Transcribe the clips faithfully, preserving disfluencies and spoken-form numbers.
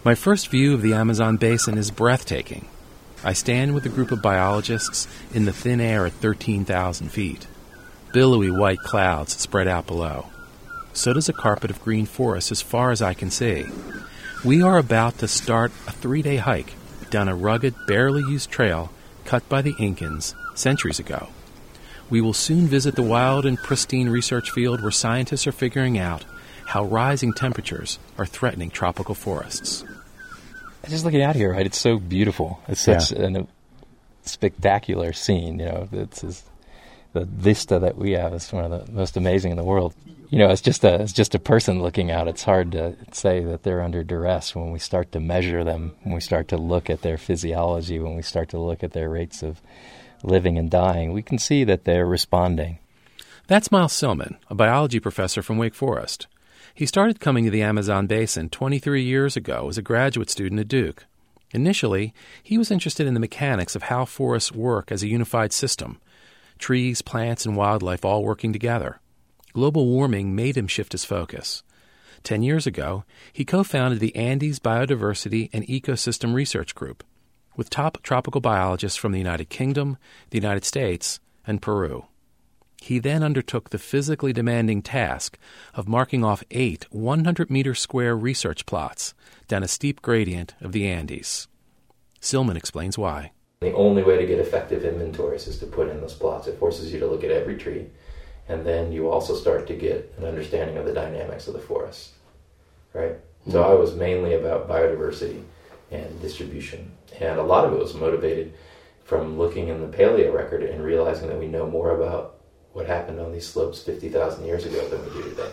My first view of the Amazon basin is breathtaking. I stand with a group of biologists in the thin air at thirteen thousand feet. Billowy white clouds spread out below. So does a carpet of green forest as far as I can see. We are about to start a three-day hike down a rugged, barely used trail cut by the Incans centuries ago. We will soon visit the wild and pristine research field where scientists are figuring out how rising temperatures are threatening tropical forests. Just looking out here, right, it's so beautiful. It's such yeah. an, a spectacular scene, you know. It's just, the vista that we have is one of the most amazing in the world. You know, it's just a it's just a person looking out. It's hard to say that they're under duress when we start to measure them, when we start to look at their physiology, when we start to look at their rates of living and dying. We can see that they're responding. That's Miles Silman, a biology professor from Wake Forest. He started coming to the Amazon basin twenty-three years ago as a graduate student at Duke. Initially, he was interested in the mechanics of how forests work as a unified system, trees, plants, and wildlife all working together. Global warming made him shift his focus. Ten years ago, he co-founded the Andes Biodiversity and Ecosystem Research Group, with top tropical biologists from the United Kingdom, the United States, and Peru. He then undertook the physically demanding task of marking off eight one hundred meter square research plots down a steep gradient of the Andes. Silman explains why. The only way to get effective inventories is to put in those plots. It forces you to look at every tree, and then you also start to get an understanding of the dynamics of the forest, right? Mm-hmm. So I was mainly about biodiversity and distribution, and a lot of it was motivated from looking in the paleo record and realizing that we know more about what happened on these slopes fifty thousand years ago than we do today.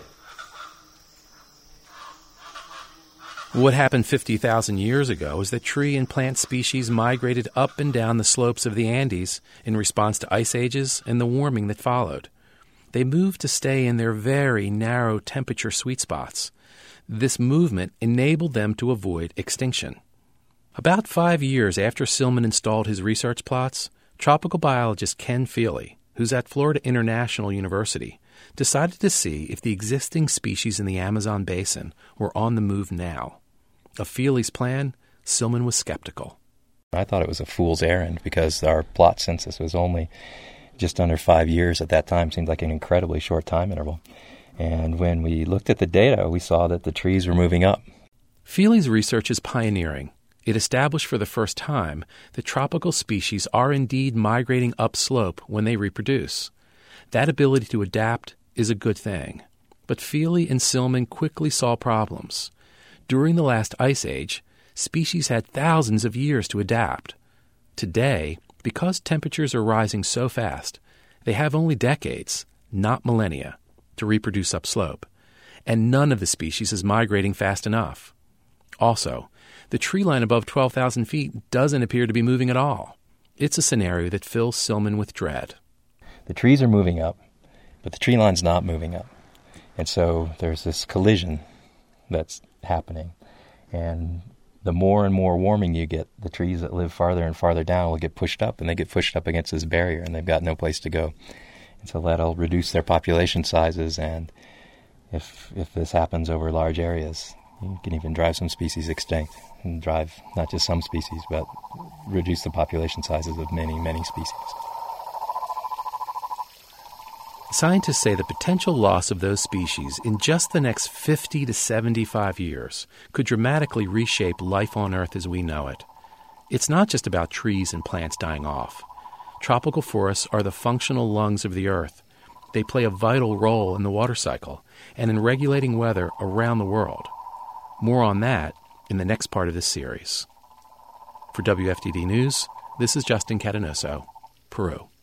What happened fifty thousand years ago is that tree and plant species migrated up and down the slopes of the Andes in response to ice ages and the warming that followed. They moved to stay in their very narrow temperature sweet spots. This movement enabled them to avoid extinction. About five years after Silman installed his research plots, tropical biologist Ken Feely, who's at Florida International University, decided to see if the existing species in the Amazon basin were on the move now. Of Feely's plan, Silman was skeptical. I thought it was a fool's errand because our plot census was only just under five years at that time. Seemed like an incredibly short time interval. And when we looked at the data, we saw that the trees were moving up. Feely's research is pioneering. It established for the first time that tropical species are indeed migrating upslope when they reproduce. That ability to adapt is a good thing. But Feely and Silman quickly saw problems. During the last ice age, species had thousands of years to adapt. Today, because temperatures are rising so fast, they have only decades, not millennia, to reproduce upslope, and none of the species is migrating fast enough. Also, the tree line above twelve thousand feet doesn't appear to be moving at all. It's a scenario that fills Silman with dread. The trees are moving up, but the tree line's not moving up. And so there's this collision that's happening. And the more and more warming you get, the trees that live farther and farther down will get pushed up, and they get pushed up against this barrier, and they've got no place to go. And so that'll reduce their population sizes, and if if this happens over large areas, you can even drive some species extinct, and drive not just some species, but reduce the population sizes of many, many species. Scientists say the potential loss of those species in just the next fifty to seventy-five years could dramatically reshape life on Earth as we know it. It's not just about trees and plants dying off. Tropical forests are the functional lungs of the Earth. They play a vital role in the water cycle and in regulating weather around the world. More on that in the next part of this series. For W F D D News, this is Justin Catanoso, Peru.